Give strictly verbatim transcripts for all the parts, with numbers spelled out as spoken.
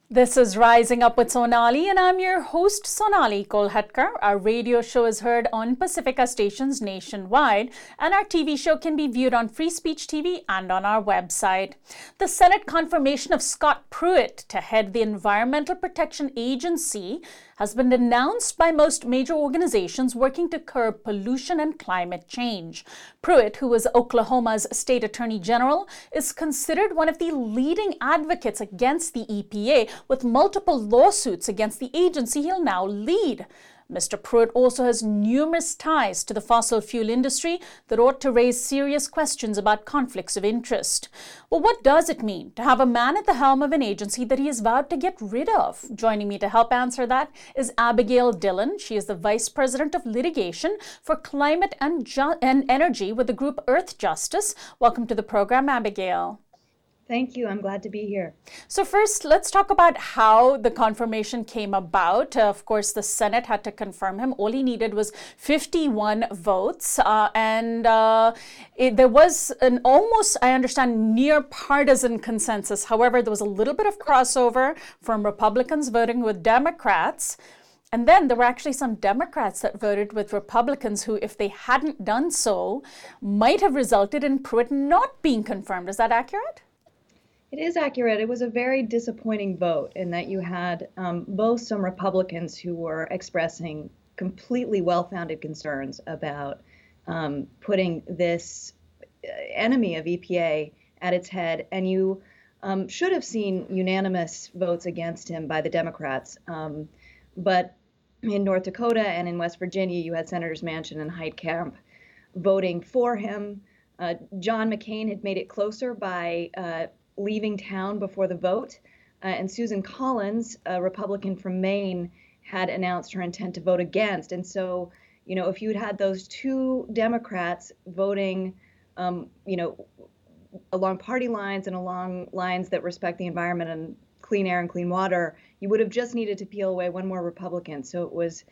This is Rising Up with Sonali, and I'm your host, Sonali Kolhatkar. Our radio show is heard on Pacifica stations nationwide, and our T V show can be viewed on Free Speech T V and on our website. The Senate confirmation of Scott Pruitt to head the Environmental Protection Agency has been announced by most major organizations working to curb pollution and climate change. Pruitt, who was Oklahoma's state attorney general, is considered one of the leading advocates against the E P A, with multiple lawsuits against the agency he'll now lead. Mister Pruitt also has numerous ties to the fossil fuel industry that ought to raise serious questions about conflicts of interest. Well, what does it mean to have a man at the helm of an agency that he has vowed to get rid of? Joining me to help answer that is Abigail Dillon. She is the Vice President of Litigation for Climate and, Ju- and Energy with the group Earth Justice. Welcome to the program, Abigail. Thank you. I'm glad to be here. So first, let's talk about how the confirmation came about. Uh, of course, the Senate had to confirm him. All he needed was fifty-one votes. Uh, and uh, it, there was an almost, I understand, near partisan consensus. However, there was a little bit of crossover from Republicans voting with Democrats. And then there were actually some Democrats that voted with Republicans who, if they hadn't done so, might have resulted in Pruitt not being confirmed. Is that accurate? It is accurate. It was a very disappointing vote in that you had um, both some Republicans who were expressing completely well-founded concerns about um, putting this enemy of E P A at its head, and you um, should have seen unanimous votes against him by the Democrats. Um, but in North Dakota and in West Virginia, you had Senators Manchin and Heitkamp voting for him. Uh, John McCain had made it closer by uh, leaving town before the vote, uh, and Susan Collins, a Republican from Maine, had announced her intent to vote against. And so, you know, if you'd had those two Democrats voting, um, you know, along party lines and along lines that respect the environment and clean air and clean water, you would have just needed to peel away one more Republican. So it was,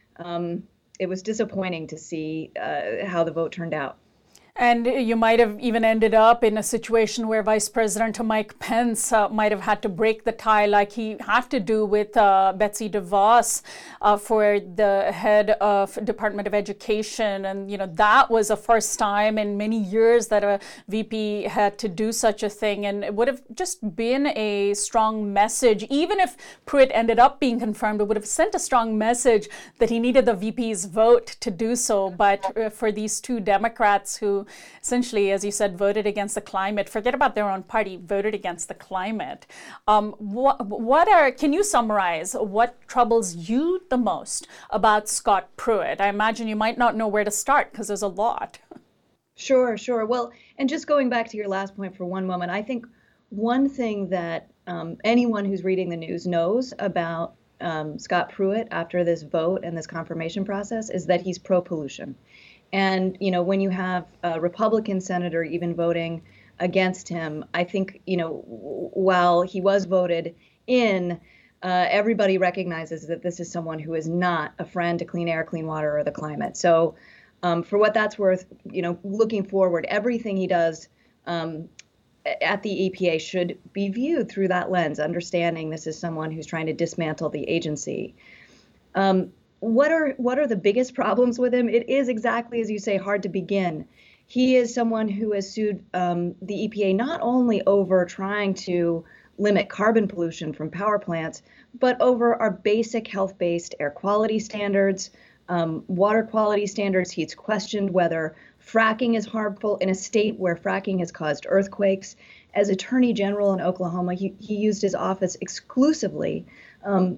um, it was disappointing to see uh, how the vote turned out. And you might have even ended up in a situation where Vice President Mike Pence uh, might have had to break the tie like he had to do with uh, Betsy DeVos uh, for the head of Department of Education. And, you know, that was the first time in many years that a V P had to do such a thing. And it would have just been a strong message. Even if Pruitt ended up being confirmed, it would have sent a strong message that he needed the V P's vote to do so. But uh, for these two Democrats who essentially, as you said, voted against the climate, forget about their own party, voted against the climate. Um, what, what are, can you summarize what troubles you the most about Scott Pruitt? I imagine you might not know where to start because there's a lot. Sure, sure. Well, and just going back to your last point for one moment, I think one thing that um, anyone who's reading the news knows about um, Scott Pruitt after this vote and this confirmation process is that he's pro-pollution. And, you know, when you have a Republican senator even voting against him, I think, you know, while he was voted in, uh, everybody recognizes that this is someone who is not a friend to clean air, clean water, or the climate. So um, for what that's worth, you know, looking forward, everything he does um, at the E P A should be viewed through that lens, understanding this is someone who's trying to dismantle the agency. Um, What are what are the biggest problems with him? It is exactly as you say, hard to begin. He is someone who has sued um, the E P A not only over trying to limit carbon pollution from power plants, but over our basic health-based air quality standards, um, water quality standards. He's questioned whether fracking is harmful in a state where fracking has caused earthquakes. As Attorney General in Oklahoma, he, he used his office exclusively um,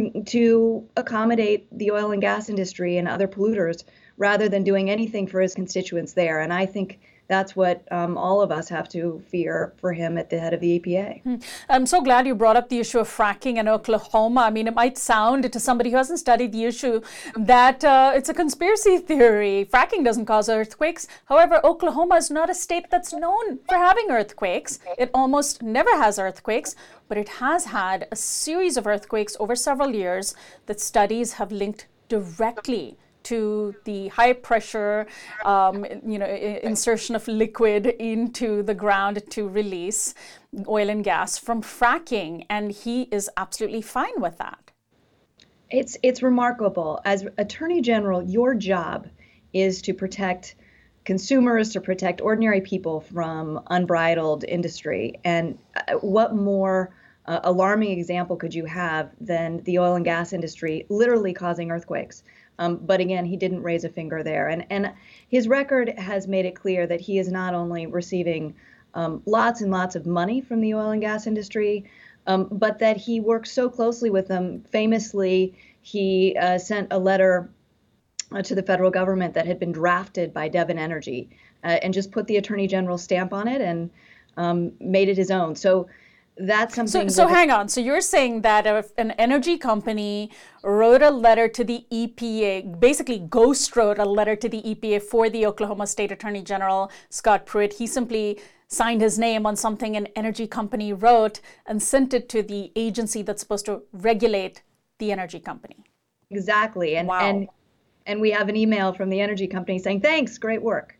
to accommodate the oil and gas industry and other polluters rather than doing anything for his constituents there. And I think that's what um, all of us have to fear for him at the head of the E P A. I'm so glad you brought up the issue of fracking in Oklahoma. I mean, it might sound to somebody who hasn't studied the issue that uh, it's a conspiracy theory. Fracking doesn't cause earthquakes. However, Oklahoma is not a state that's known for having earthquakes. It almost never has earthquakes, but it has had a series of earthquakes over several years that studies have linked directly to the high pressure, um, you know, insertion of liquid into the ground to release oil and gas from fracking, and he is absolutely fine with that. It's it's remarkable. As Attorney General, your job is to protect consumers, to protect ordinary people from unbridled industry. And what more uh, alarming example could you have than the oil and gas industry literally causing earthquakes? Um, but again, he didn't raise a finger there. And, and his record has made it clear that he is not only receiving um, lots and lots of money from the oil and gas industry, um, but that he works so closely with them. Famously, he uh, sent a letter uh, to the federal government that had been drafted by Devon Energy uh, and just put the Attorney General's stamp on it and um, made it his own. So that's something. So, so hang on. So you're saying that if an energy company wrote a letter to the E P A, basically ghost wrote a letter to the E P A for the Oklahoma State Attorney General, Scott Pruitt. He simply signed his name on something an energy company wrote and sent it to the agency that's supposed to regulate the energy company. Exactly. And, wow. and, and we have an email from the energy company saying, thanks, great work.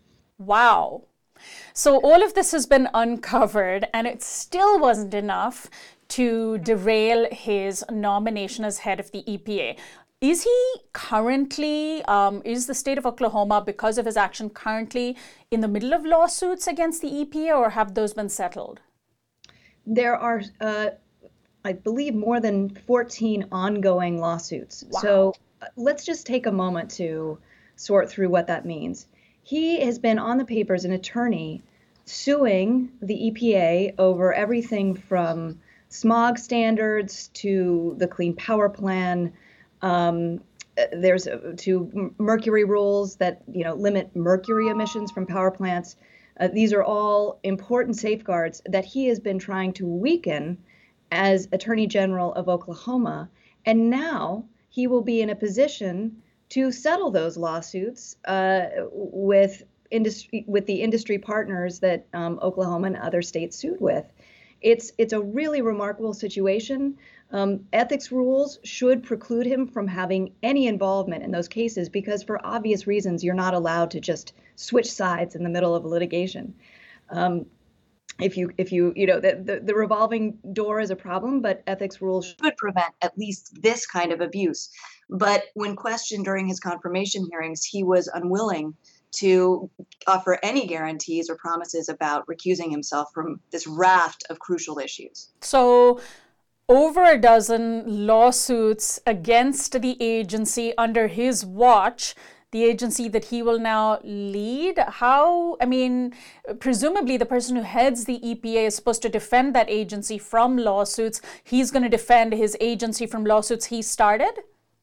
Wow. So all of this has been uncovered, and it still wasn't enough to derail his nomination as head of the E P A. Is he currently, um, is the state of Oklahoma, because of his action, currently in the middle of lawsuits against the E P A, or have those been settled? There are, uh, I believe, more than fourteen ongoing lawsuits. Wow. So uh, let's just take a moment to sort through what that means. He has been on the paper as an attorney suing the E P A over everything from smog standards to the Clean Power Plan. Um, there's uh, to mercury rules that, you know, limit mercury emissions from power plants. Uh, these are all important safeguards that he has been trying to weaken as Attorney General of Oklahoma. And now he will be in a position to settle those lawsuits uh, with industry, with the industry partners that um, Oklahoma and other states sued with. It's it's a really remarkable situation. Um, ethics rules should preclude him from having any involvement in those cases because, for obvious reasons, you're not allowed to just switch sides in the middle of a litigation. Um, if you if you you know the, the the revolving door is a problem, but ethics rules should prevent at least this kind of abuse. But when questioned during his confirmation hearings, he was unwilling to offer any guarantees or promises about recusing himself from this raft of crucial issues. So over a dozen lawsuits against the agency under his watch, the agency that he will now lead. How, I mean, presumably the person who heads the E P A is supposed to defend that agency from lawsuits. He's going to defend his agency from lawsuits he started?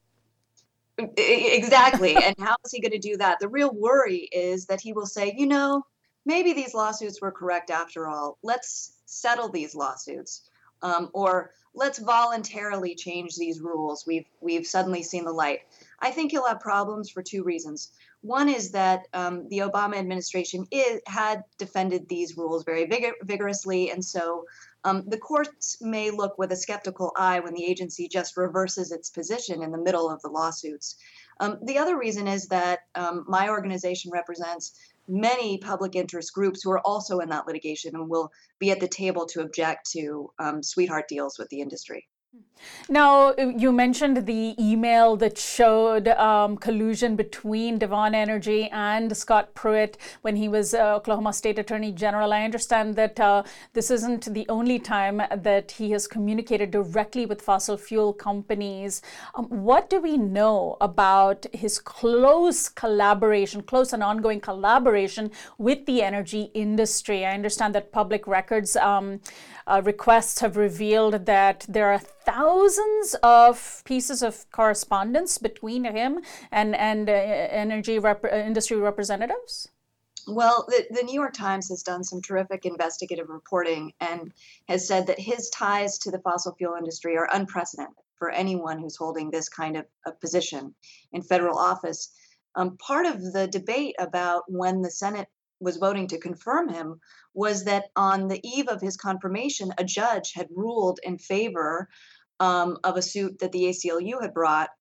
Exactly. And how is he going to do that? The real worry is that he will say, you know, maybe these lawsuits were correct after all. Let's settle these lawsuits. Um, or let's voluntarily change these rules. We've we've suddenly seen the light. I think he'll have problems for two reasons. One is that um, the Obama administration is, had defended these rules very vigor- vigorously, and so um, the courts may look with a skeptical eye when the agency just reverses its position in the middle of the lawsuits. Um, the other reason is that um, my organization represents many public interest groups who are also in that litigation and will be at the table to object to um, sweetheart deals with the industry. Now, you mentioned the email that showed um, collusion between Devon Energy and Scott Pruitt when he was uh, Oklahoma State Attorney General. I understand that uh, this isn't the only time that he has communicated directly with fossil fuel companies. Um, what do we know about his close collaboration, close and ongoing collaboration with the energy industry? I understand that public records um, uh, requests have revealed that there are thousands of pieces of correspondence between him and, and uh, energy rep- industry representatives? Well, the, the New York Times has done some terrific investigative reporting and has said that his ties to the fossil fuel industry are unprecedented for anyone who's holding this kind of, of position in federal office. Um, part of the debate about when the Senate was voting to confirm him was that on the eve of his confirmation, a judge had ruled in favor um, of a suit that the A C L U had brought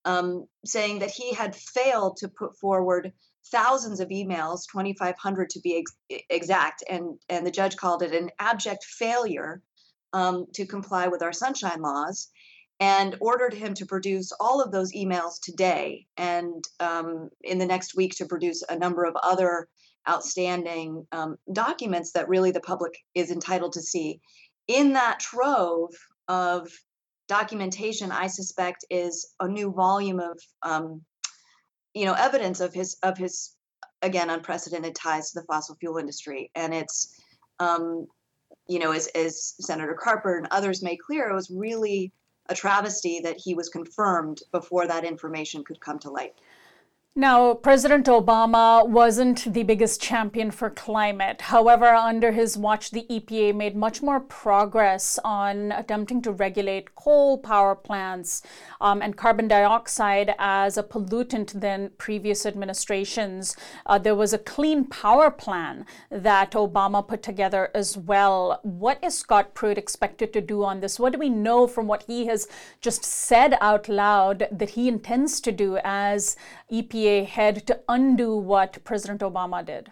um, saying that he had failed to put forward thousands of emails, twenty-five hundred to be ex- exact, and, and the judge called it an abject failure um, to comply with our sunshine laws, and ordered him to produce all of those emails today, and um, in the next week to produce a number of other outstanding um, documents that really the public is entitled to see. In that trove of documentation, I suspect, is a new volume of um, you know, evidence of his of his again unprecedented ties to the fossil fuel industry. And it's um, you know, as, as Senator Carper and others made clear, it was really a travesty that he was confirmed before that information could come to light. Now, President Obama wasn't the biggest champion for climate. However, under his watch, the E P A made much more progress on attempting to regulate coal power plants um, and carbon dioxide as a pollutant than previous administrations. Uh, there was a clean power plan that Obama put together as well. What is Scott Pruitt expected to do on this? What do we know from what he has just said out loud that he intends to do as E P A head to undo what President Obama did?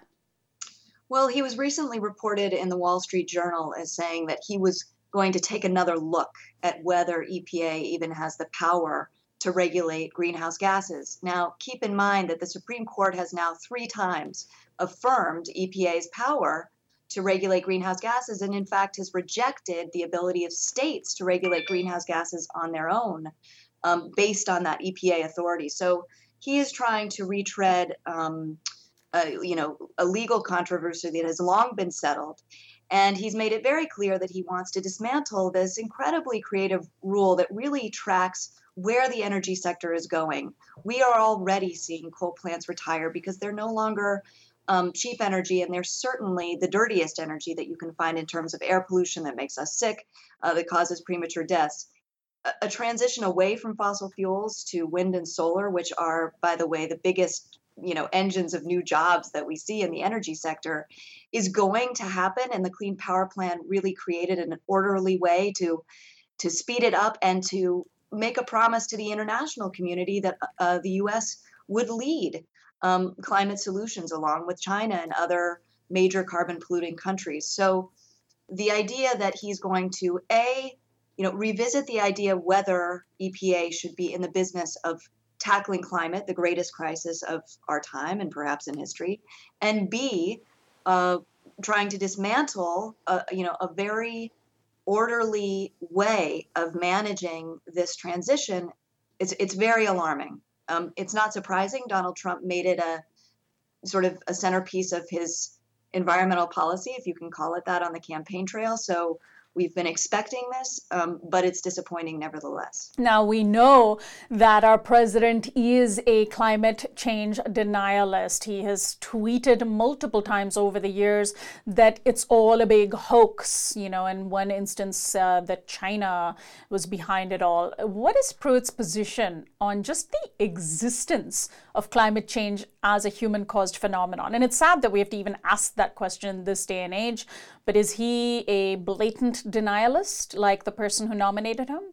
Well, he was recently reported in the Wall Street Journal as saying that he was going to take another look at whether E P A even has the power to regulate greenhouse gases. Now, keep in mind that the Supreme Court has now three times affirmed E P A's power to regulate greenhouse gases, and in fact has rejected the ability of states to regulate greenhouse gases on their own um, based on that E P A authority. So he is trying to retread, um, uh, you know, a legal controversy that has long been settled. And he's made it very clear that he wants to dismantle this incredibly creative rule that really tracks where the energy sector is going. We are already seeing coal plants retire because they're no longer um, cheap energy, and they're certainly the dirtiest energy that you can find in terms of air pollution that makes us sick, uh, that causes premature deaths. A transition away from fossil fuels to wind and solar, which are, by the way, the biggest, you know, engines of new jobs that we see in the energy sector, is going to happen. And the Clean Power Plan really created an orderly way to, to speed it up and to make a promise to the international community that uh, the U S would lead um, climate solutions along with China and other major carbon polluting countries. So the idea that he's going to, A, you know, revisit the idea of whether E P A should be in the business of tackling climate, the greatest crisis of our time and perhaps in history, and B, uh, trying to dismantle, uh, you know, a very orderly way of managing this transition. It's it's very alarming. Um, it's not surprising. Donald Trump made it a sort of a centerpiece of his environmental policy, if you can call it that, on the campaign trail. So we've been expecting this, um, but it's disappointing nevertheless. Now, we know that our president is a climate change denialist. He has tweeted multiple times over the years that it's all a big hoax, you know, in one instance uh, that China was behind it all. What is Pruitt's position on just the existence of climate change as a human-caused phenomenon? And it's sad that we have to even ask that question in this day and age, but is he a blatant denialist like the person who nominated him?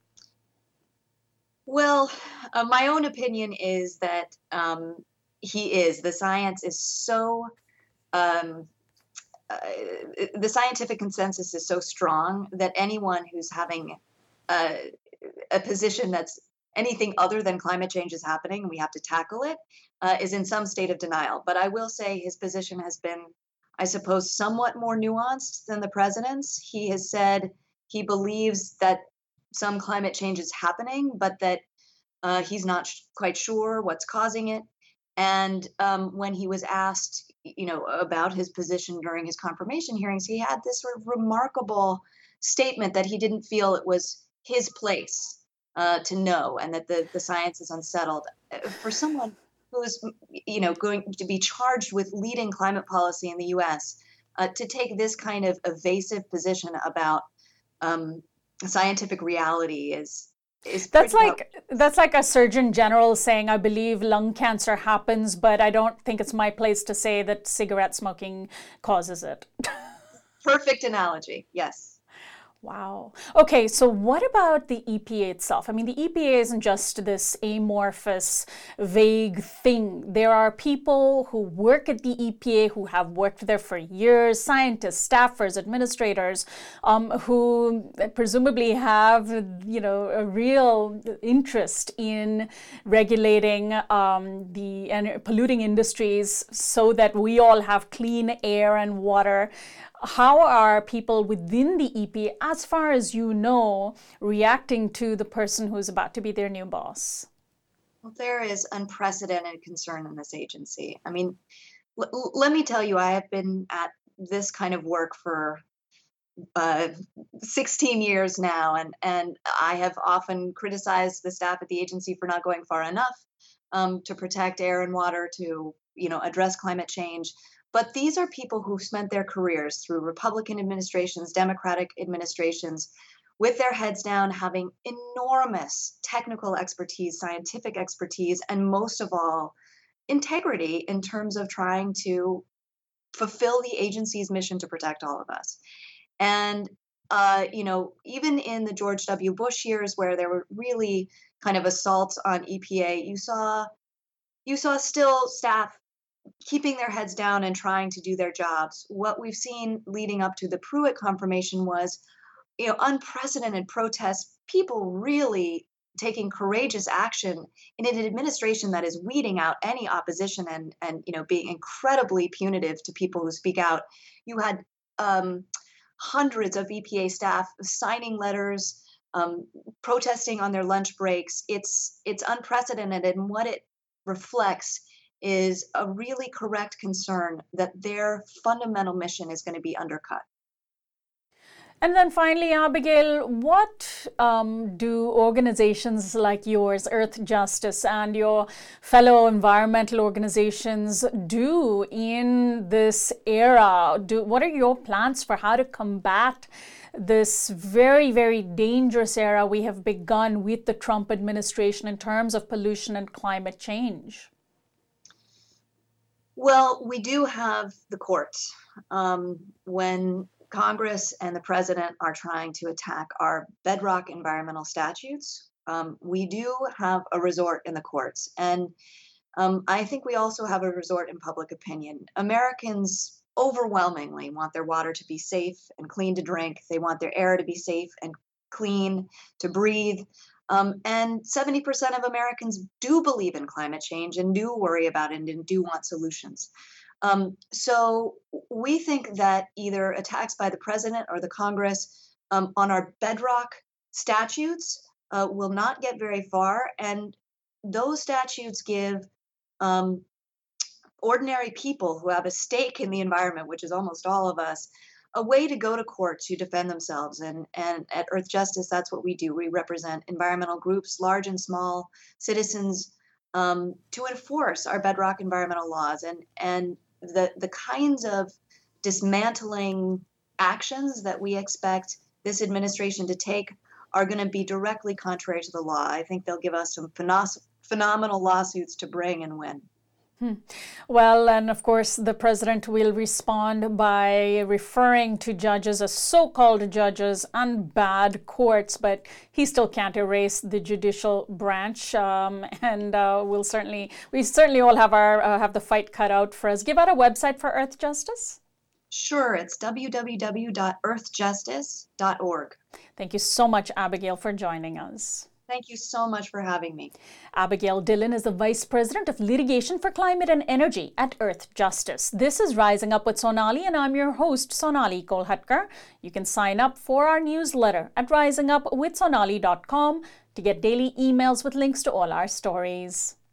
Well, uh, my own opinion is that um, he is. The science is so, um, uh, the scientific consensus is so strong that anyone who's having uh, a position that's anything other than climate change is happening and we have to tackle it, uh, is in some state of denial. But I will say his position has been, I suppose, somewhat more nuanced than the president's. He has said he believes that some climate change is happening, but that uh, he's not sh- quite sure what's causing it. And um, when he was asked, you know, about his position during his confirmation hearings, he had this sort of remarkable statement that he didn't feel it was his place uh, to know, and that the, the science is unsettled. For someone who is, you know, going to be charged with leading climate policy in the U S, uh, to take this kind of evasive position about um, scientific reality is is that's pretty like that's like a surgeon general saying, I believe lung cancer happens, but I don't think it's my place to say that cigarette smoking causes it. Perfect analogy. Yes. Wow. Okay, so what about the E P A itself? I mean, the E P A isn't just this amorphous, vague thing. There are people who work at the E P A who have worked there for years, scientists, staffers, administrators, um, who presumably have, you know, a real interest in regulating um, the en- polluting industries so that we all have clean air and water. How are people within the E P A, as far as you know, reacting to the person who's about to be their new boss? Well, there is unprecedented concern in this agency. I mean, l- let me tell you, I have been at this kind of work for uh, sixteen years now, and, and I have often criticized the staff at the agency for not going far enough um, to protect air and water, to you know address climate change. But these are people who spent their careers through Republican administrations, Democratic administrations, with their heads down, having enormous technical expertise, scientific expertise, and most of all, integrity in terms of trying to fulfill the agency's mission to protect all of us. And, uh, you know, even in the George W. Bush years, where there were really kind of assaults on E P A, you saw you saw still staff keeping their heads down and trying to do their jobs. What we've seen leading up to the Pruitt confirmation was, you know, unprecedented protests, people really taking courageous action in an administration that is weeding out any opposition and, and you know, being incredibly punitive to people who speak out. You had um, hundreds of E P A staff signing letters, um, protesting on their lunch breaks. It's it's unprecedented, and what it reflects is a really correct concern that their fundamental mission is going to be undercut. And then finally, Abigail, what um, do organizations like yours, Earth Justice, and your fellow environmental organizations do in this era? Do, what are your plans for how to combat this very, very dangerous era we have begun with the Trump administration in terms of pollution and climate change? Well, we do have the courts. Um, when Congress and the president are trying to attack our bedrock environmental statutes, um, we do have a resort in the courts. And um, I think we also have a resort in public opinion. Americans overwhelmingly want their water to be safe and clean to drink. They want their air to be safe and clean to breathe. Um, and seventy percent of Americans do believe in climate change and do worry about it and do want solutions. Um, so we think that either attacks by the president or the Congress um, on our bedrock statutes uh, will not get very far. And those statutes give um, ordinary people who have a stake in the environment, which is almost all of us, a way to go to court to defend themselves. And, and at Earth Justice, that's what we do. We represent environmental groups, large and small, citizens, um, to enforce our bedrock environmental laws. And, and the, the kinds of dismantling actions that we expect this administration to take are going to be directly contrary to the law. I think they'll give us some phenos- phenomenal lawsuits to bring and win. Hmm. Well, and of course, the president will respond by referring to judges as so-called judges and bad courts, but he still can't erase the judicial branch. Um, and uh, we'll certainly, we certainly all have our uh, have the fight cut out for us. Give out a website for Earth Justice. Sure, it's w w w dot earth justice dot org. Thank you so much, Abigail, for joining us. Thank you so much for having me. Abigail Dillon is the Vice President of Litigation for Climate and Energy at Earth Justice. This is Rising Up with Sonali, and I'm your host, Sonali Kolhatkar. You can sign up for our newsletter at rising up with sonali dot com to get daily emails with links to all our stories.